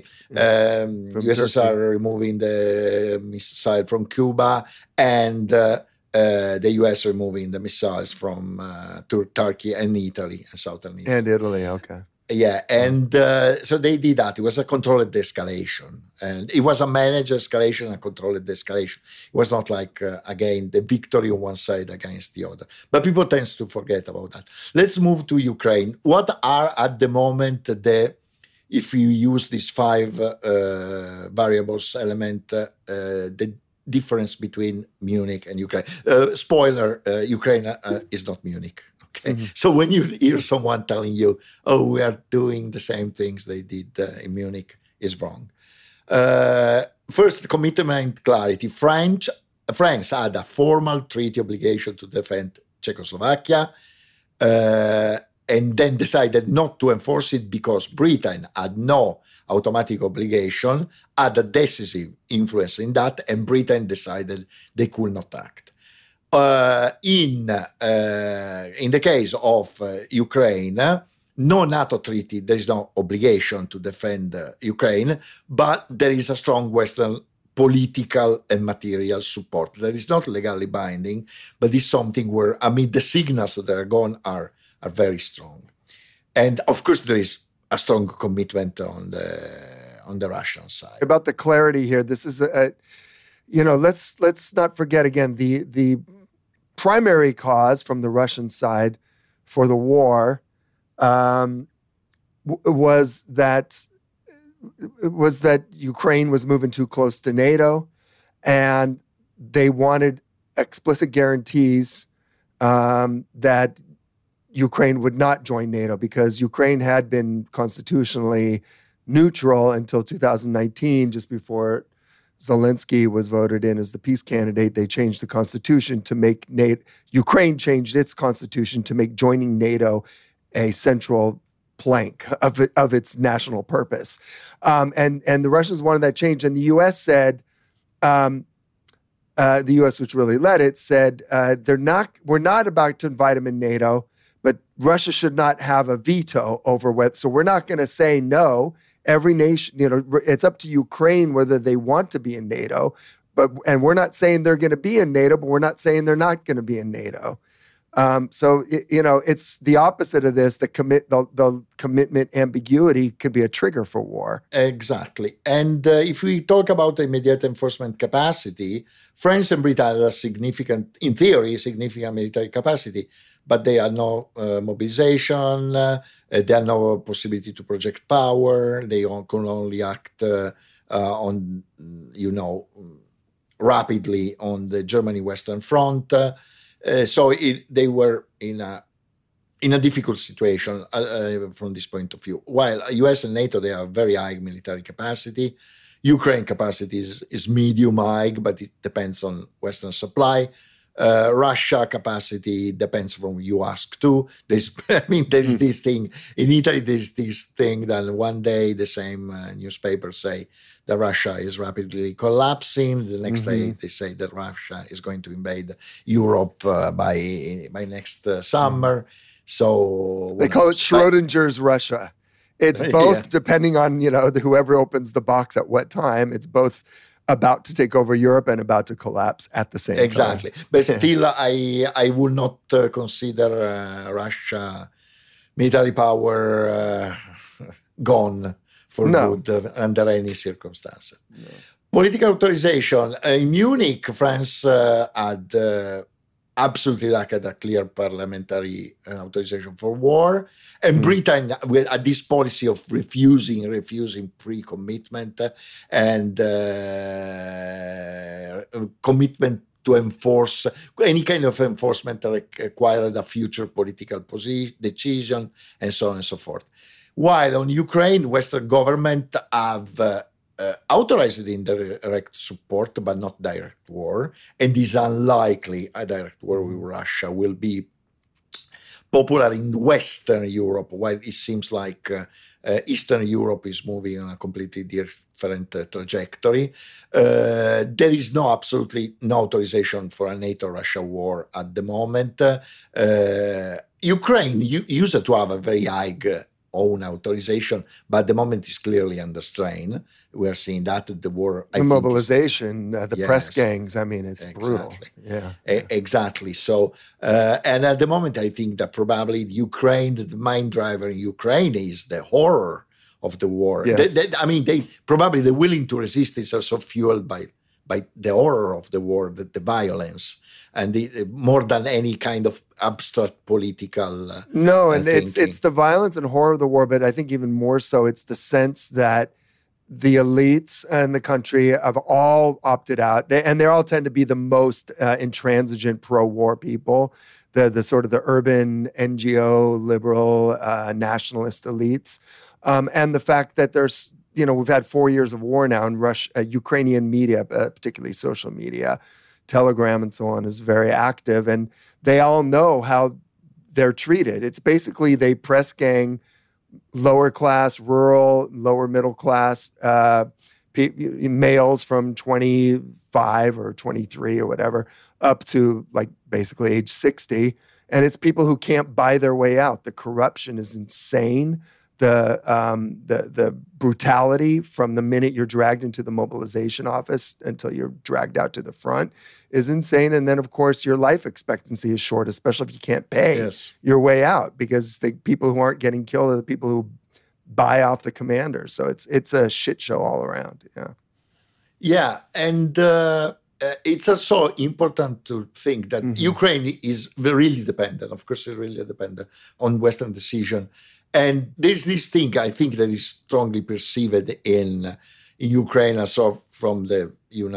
USSR removing the missile from Cuba, and the U.S. removing the missiles from Turkey and Italy and southern Italy. And Italy, okay. Yeah, and so they did that. It was a controlled escalation, and it was a managed escalation, a controlled escalation. It was not like, again, the victory on one side against the other. But people tend to forget about that. Let's move to Ukraine. What are at the moment if you use these five variables element, the difference between Munich and Ukraine? Spoiler, Ukraine is not Munich. Okay. Mm-hmm. So when you hear someone telling you, "Oh, we are doing the same things they did in Munich," is wrong. First, commitment clarity. France had a formal treaty obligation to defend Czechoslovakia, and then decided not to enforce it because Britain had no automatic obligation, had a decisive influence in that, and Britain decided they could not act. In the case of Ukraine, no NATO treaty, there is no obligation to defend Ukraine, but there is a strong Western political and material support that is not legally binding, but is something where, the signals that are gone are very strong. And of course, there is a strong commitment on the Russian side. About the clarity here, this is let's not forget again the primary cause from the Russian side for the war was that Ukraine was moving too close to NATO, and they wanted explicit guarantees that Ukraine would not join NATO, because Ukraine had been constitutionally neutral until 2019, just before Zelensky was voted in as the peace candidate. They changed the constitution to make NATO. Ukraine changed its constitution to make joining NATO a central plank of its national purpose. And the Russians wanted that change, and the U.S. said, the U.S., which really led it, said we're not about to invite them in NATO, but Russia should not have a veto over what. So we're not going to say no. Every nation, it's up to Ukraine whether they want to be in NATO, and we're not saying they're going to be in NATO, but we're not saying they're not going to be in NATO. It's the opposite of this. The commitment ambiguity could be a trigger for war. Exactly. And if we talk about immediate enforcement capacity, France and Britain have significant military capacity, but they have no mobilization, they have no possibility to project power, they can only act rapidly on the Germany Western Front. They were in a difficult situation from this point of view. While US and NATO, they have very high military capacity. Ukraine capacity is medium high, but it depends on Western supply. Russia capacity depends from who you ask to. There's this thing in Italy. There's this thing that one day the same newspapers say that Russia is rapidly collapsing. The next day they say that Russia is going to invade Europe by next summer. So they call it Schrodinger's Russia. It's both depending on whoever opens the box at what time. It's both about to take over Europe and about to collapse at the same time. Exactly. But still, I will not consider Russia military power gone for good under any circumstance. No. Political authorization. In Munich, France had absolutely lacked a clear parliamentary authorization for war. And Britain had this policy of refusing pre-commitment and commitment to enforce any kind of enforcement required a future political decision, and so on and so forth. While on Ukraine, Western government have authorized indirect support, but not direct war, and is unlikely a direct war with Russia will be popular in Western Europe, while it seems like Eastern Europe is moving on a completely different trajectory. There is absolutely no authorization for a NATO-Russia war at the moment. Ukraine used to have a very high own authorization, but at the moment is clearly under strain. We are seeing that the war, the mobilization, the press gangs. I mean, it's brutal. Yeah, exactly. So, and at the moment, I think that probably the main driver in Ukraine is the horror of the war. Yes. The willing to resist is also fueled by the horror of the war, the violence. And more than any kind of abstract political it's the violence and horror of the war, but I think even more so, it's the sense that the elites in the country have all opted out, and they all tend to be the most intransigent pro-war people, the sort of the urban NGO liberal nationalist elites, and the fact that there's we've had 4 years of war now, and Ukrainian media, particularly social media, Telegram and so on, is very active, and they all know how they're treated. It's basically they press gang lower class, rural, lower middle class males from 25 or 23 or whatever up to like basically age 60, and it's people who can't buy their way out. The corruption is insane. The brutality from the minute you're dragged into the mobilization office until you're dragged out to the front is insane. And then, of course, your life expectancy is short, especially if you can't pay your way out, because the people who aren't getting killed are the people who buy off the commanders. So it's a shit show all around. Yeah, and it's also important to think that Ukraine is really dependent, of course, it's really dependent on Western decision. And there's this thing, I think, that is strongly perceived in Ukraine, also from the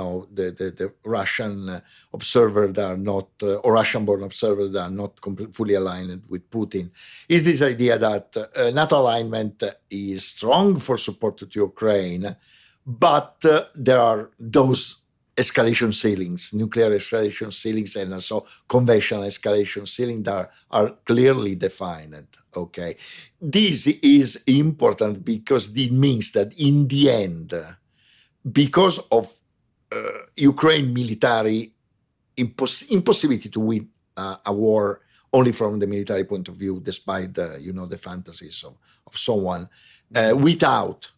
Russian observer that are not, or Russian-born observers that are not fully aligned with Putin, is this idea that NATO alignment is strong for support to Ukraine, but there are those escalation ceilings, nuclear escalation ceilings, and also conventional escalation ceilings that are clearly defined. Okay, this is important because it means that in the end, because of Ukraine military impossibility to win a war only from the military point of view, despite the fantasies of someone, without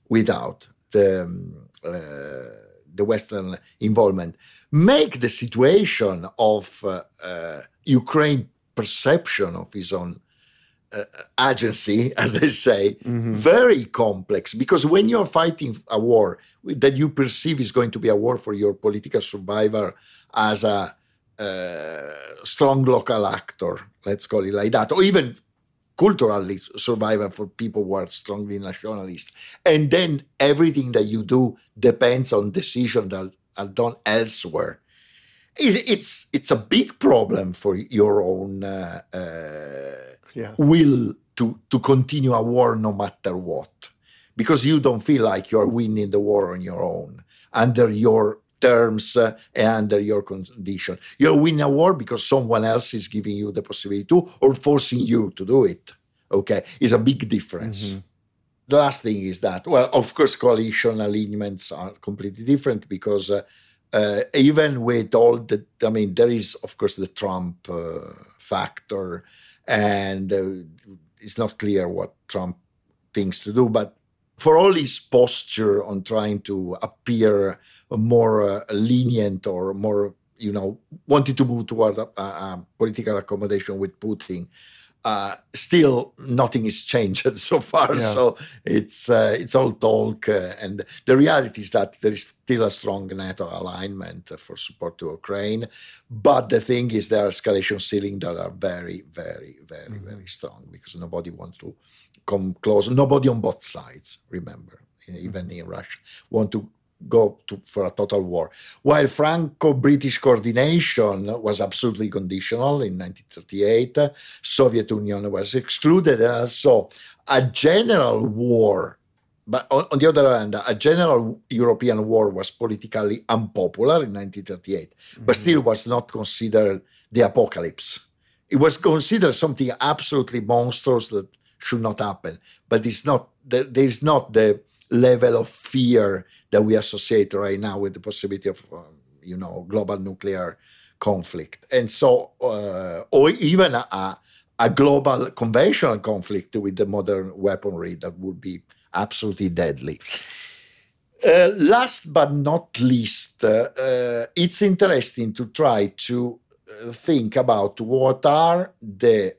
the Western involvement, make the situation of Ukraine perception of his own agency, as they say, very complex. Because when you're fighting a war that you perceive is going to be a war for your political survival as a strong local actor, let's call it like that, or even culturally survival for people who are strongly nationalist. And then everything that you do depends on decisions that are done elsewhere. It's a big problem for your own will to continue a war no matter what, because you don't feel like you're winning the war on your own under your terms and under your condition. You're winning a war because someone else is giving you the possibility to, or forcing you to do it. Okay, it's a big difference. Mm-hmm. The last thing is that, well, of course, coalition alignments are completely different because even with all the, there is, of course, the Trump factor, and it's not clear what Trump thinks to do, but for all his posture on trying to appear more lenient or more, wanting to move toward a political accommodation with Putin, still nothing is changed so far. Yeah. So it's all talk, and the reality is that there is still a strong NATO alignment for support to Ukraine. But the thing is, there are escalation ceilings that are very, very, very, mm-hmm. very strong, because nobody wants to come close. Nobody on both sides, remember, even mm-hmm. in Russia, want to go for a total war. While Franco-British coordination was absolutely conditional in 1938, Soviet Union was excluded, and also a general war. But on the other hand, a general European war was politically unpopular in 1938, mm-hmm. but still was not considered the apocalypse. It was considered something absolutely monstrous that should not happen. But it's not. There is not the level of fear that we associate right now with the possibility of, global nuclear conflict. And so, or even a global conventional conflict with the modern weaponry that would be absolutely deadly. Last but not least, it's interesting to try to think about what are the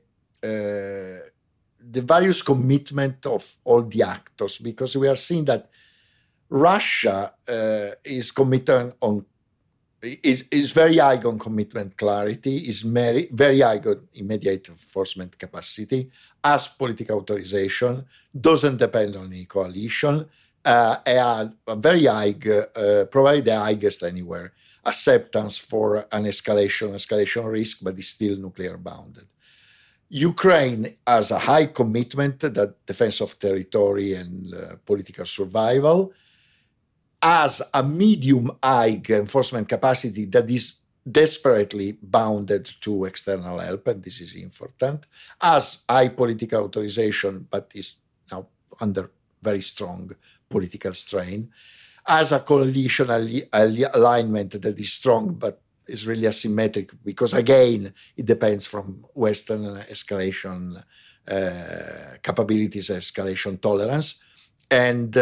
various commitment of all the actors, because we are seeing that Russia is committed on is very high on commitment clarity, is very high on immediate enforcement capacity, has political authorization, doesn't depend on any coalition, and a very high, probably the highest anywhere, acceptance for an escalation risk, but is still nuclear bounded. Ukraine has a high commitment, that defense of territory and political survival, has a medium-high enforcement capacity that is desperately bounded to external help, and this is important, has high political authorization, but is now under very strong political strain, has a coalition alignment that is strong, but is really asymmetric, because again, it depends from Western escalation capabilities, escalation tolerance, and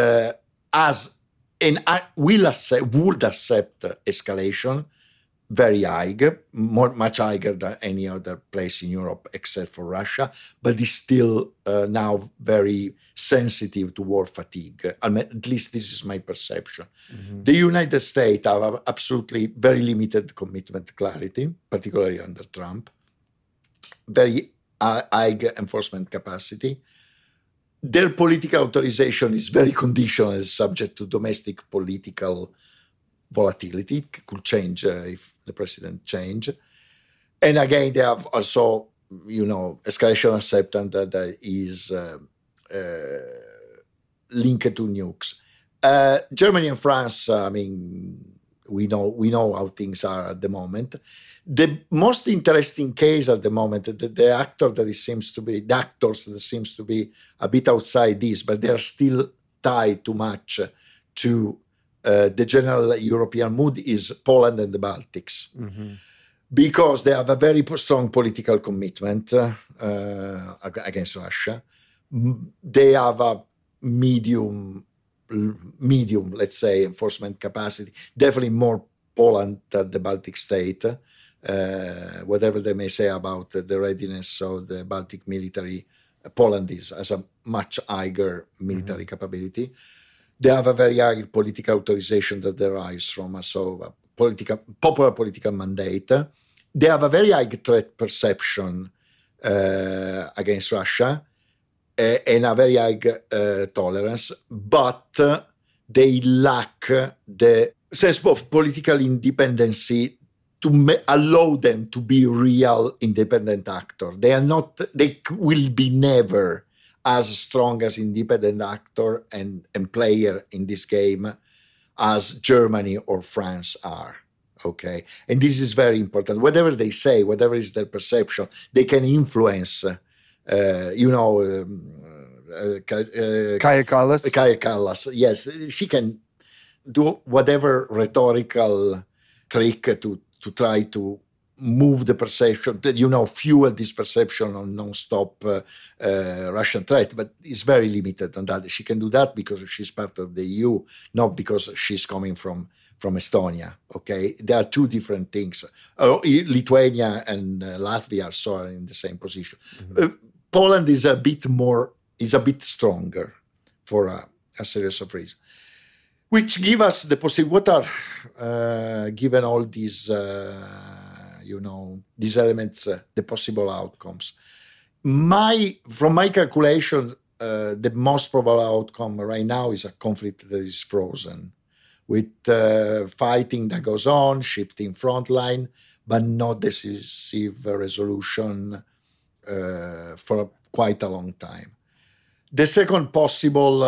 would accept escalation very high, much higher than any other place in Europe except for Russia, but is still now very sensitive to war fatigue. At least this is my perception. Mm-hmm. The United States have absolutely very limited commitment clarity, particularly under Trump, very high enforcement capacity. Their political authorization is very conditional, is subject to domestic political volatility. It could change if the president change. And again, they have also, escalation acceptance that is linked to nukes. Germany and France, we know how things are at the moment. The most interesting case at the moment, the actors that seems to be a bit outside this, but they're still tied too much to the general European mood, is Poland and the Baltics, mm-hmm. because they have a very strong political commitment against Russia. They have a medium, let's say, enforcement capacity, definitely more Poland than the Baltic state, whatever they may say about the readiness of the Baltic military. Poland has a much higher military mm-hmm. capability. They have a very high political authorization that derives from a popular political mandate. They have a very high threat perception against Russia and a very high tolerance, but they lack the sense of political independency allow them to be real independent actor. They will be never as strong as independent actor and player in this game as Germany or France are. Okay, and this is very important. Whatever they say, whatever is their perception, they can influence. Kaja Kallas, yes, she can do whatever rhetorical trick to try to move the perception, fuel this perception on non-stop Russian threat, but it's very limited on that. She can do that because she's part of the EU, not because she's coming from Estonia, okay? There are two different things. Lithuania and Latvia are in the same position. Mm-hmm. Poland is a bit stronger for a series of reasons, which give us the possibility. What are, given all these, these elements, the possible outcomes? From my calculation, the most probable outcome right now is a conflict that is frozen, with fighting that goes on, shifting front line, but not decisive resolution for quite a long time. The second possible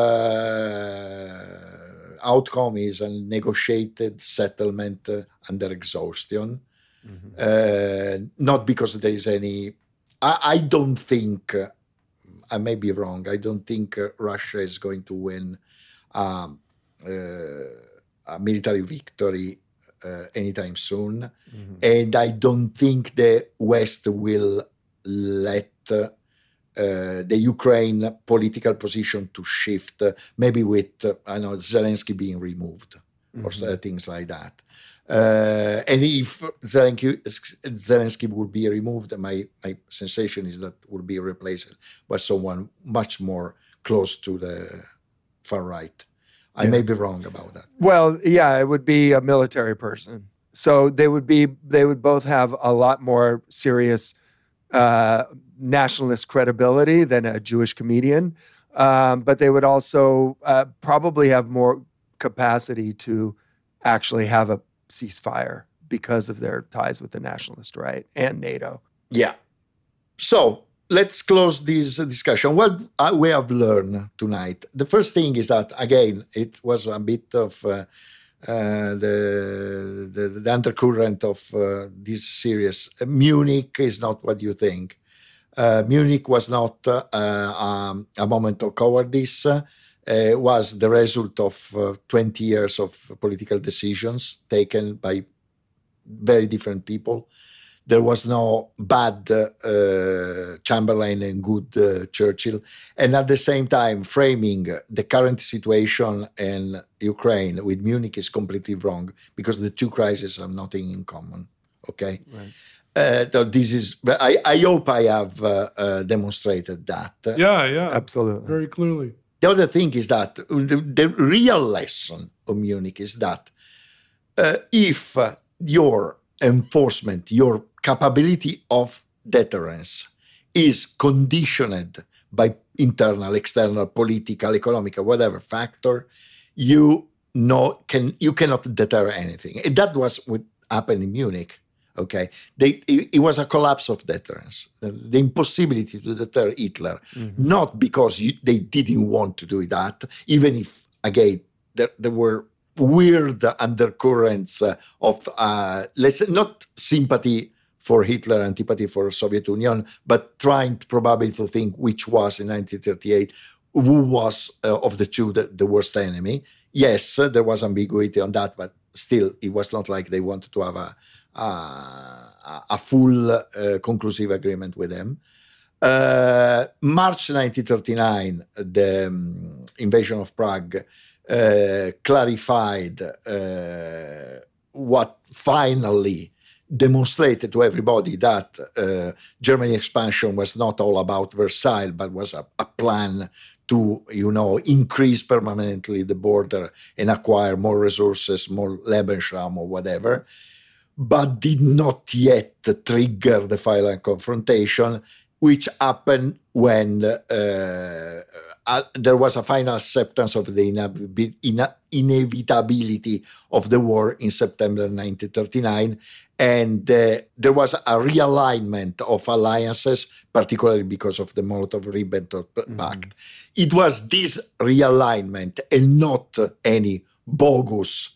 outcome is a negotiated settlement under exhaustion. Mm-hmm. Not because there is any... I don't think, I may be wrong, I don't think Russia is going to win a military victory anytime soon. Mm-hmm. And I don't think the West will let the Ukraine political position to shift, maybe with, Zelensky being removed, mm-hmm. or things like that. And if Zelensky would be removed, my sensation is that would be replaced by someone much more close to the far right. I may be wrong about that. Well, yeah, it would be a military person. So they would both have a lot more serious nationalist credibility than a Jewish comedian. But they would also probably have more capacity to actually have a ceasefire because of their ties with the nationalist right and NATO. Yeah. So let's close this discussion. What we have learned tonight. The first thing is that, again, it was a bit of the undercurrent of this series. Munich is not what you think. Munich was not a moment of cowardice. Was the result of 20 years of political decisions taken by very different people. There was no bad Chamberlain and good Churchill. And at the same time, framing the current situation in Ukraine with Munich is completely wrong because the two crises have nothing in common. Okay? Right. So this is, I hope I have demonstrated that. Yeah. Absolutely. Very clearly. The other thing is that the real lesson of Munich is that if your enforcement, your capability of deterrence is conditioned by internal, external, political, economic, whatever factor, you cannot deter anything. And that was what happened in Munich. Okay, it was a collapse of deterrence, the impossibility to deter Hitler, mm-hmm. not because they didn't want to do that, even if, again, there were weird undercurrents of, let's say, not sympathy for Hitler, antipathy for Soviet Union, but trying probably to think which was, in 1938, who was of the two the worst enemy. Yes, there was ambiguity on that, but still, it was not like they wanted to have a full conclusive agreement with them. March 1939, the invasion of Prague clarified what finally demonstrated to everybody that Germany expansion was not all about Versailles, but was a plan to, increase permanently the border and acquire more resources, more Lebensraum or whatever, but did not yet trigger the violent confrontation, which happened when there was a final acceptance of the inevitability of the war in September 1939. And there was a realignment of alliances, particularly because of the Molotov-Ribbentrop Pact. It was this realignment and not any bogus,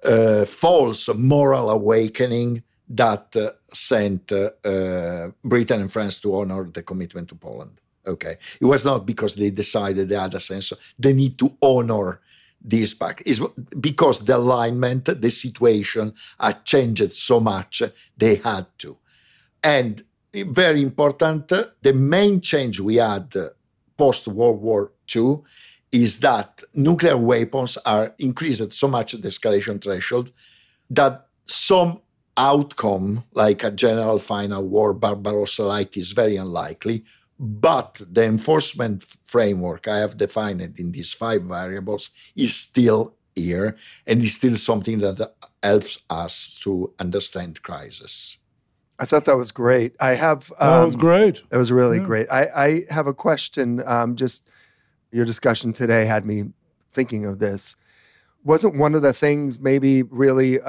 false moral awakening that sent Britain and France to honor the commitment to Poland. Okay, it was not because they decided they had a sense of the need to honor this pact. It's because the alignment, the situation had changed so much, they had to. And very important, the main change we had post-World War II is that nuclear weapons are increased so much at the escalation threshold that some outcome, like a general final war, Barbarossa-like, is very unlikely. But the enforcement framework I have defined in these 5 variables is still here, and is still something that helps us to understand crisis. I thought that was great. I have... that was great. It was really great. I have a question. Just your discussion today had me thinking of this. Wasn't one of the things maybe really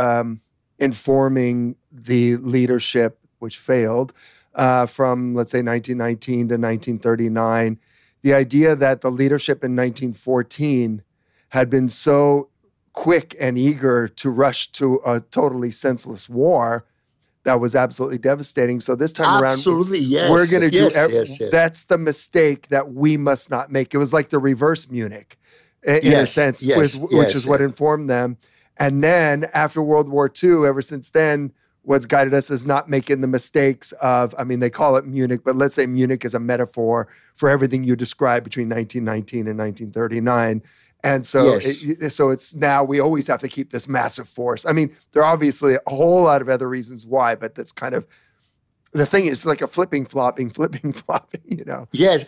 informing the leadership, which failed, from, let's say, 1919 to 1939, the idea that the leadership in 1914 had been so quick and eager to rush to a totally senseless war that was absolutely devastating. So this time around, yes. we're going to do... Yes. That's the mistake that we must not make. It was like the reverse Munich, in a sense, which is what informed them. And then after World War II, ever since then, what's guided us is not making the mistakes of, I mean, they call it Munich, but let's say Munich is a metaphor for everything you described between 1919 and 1939. And so, so it's now we always have to keep this massive force. I mean, there are obviously a whole lot of other reasons why, but that's kind of, the thing is like a flipping, flopping, you know? Yes.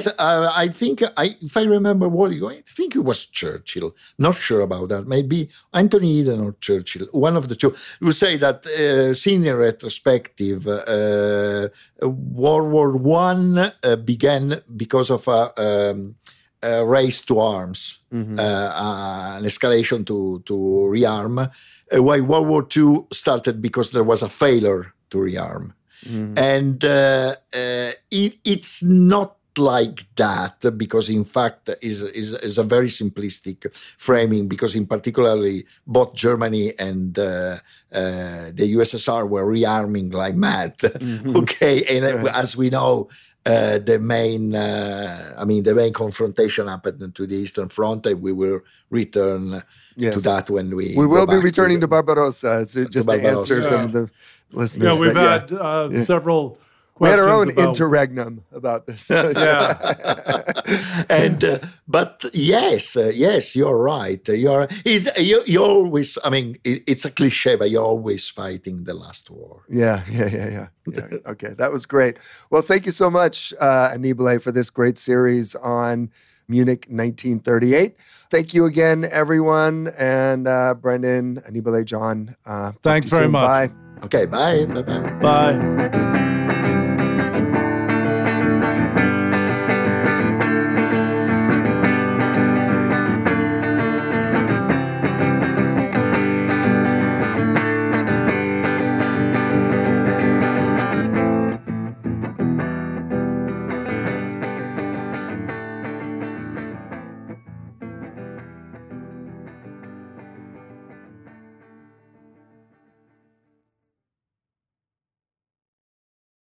I think, if I remember well, I think it was Churchill. Not sure about that. Maybe Anthony Eden or Churchill. One of the two. Who say that, seen in retrospective, World War I began because of a race to arms, an escalation to rearm, while World War II started because there was a failure to rearm. And it's not like that, because in fact is a very simplistic framing, because in particularly both Germany and the USSR were rearming like mad. Okay, and as we know, the main confrontation happened to the Eastern Front, and we will return to that when we will be returning to Barbarossa, just to answer some of the listeners. Yeah, we've had several questions. We had our own interregnum about this. And but yes, you're right. You always. I mean, it's a cliche, but you're always fighting the last war. Yeah. Okay, that was great. Well, thank you so much, Annibale, for this great series on Munich 1938. Thank you again, everyone, and Brendan, Annibale, John. Thanks very much. Bye. Okay, bye. Bye.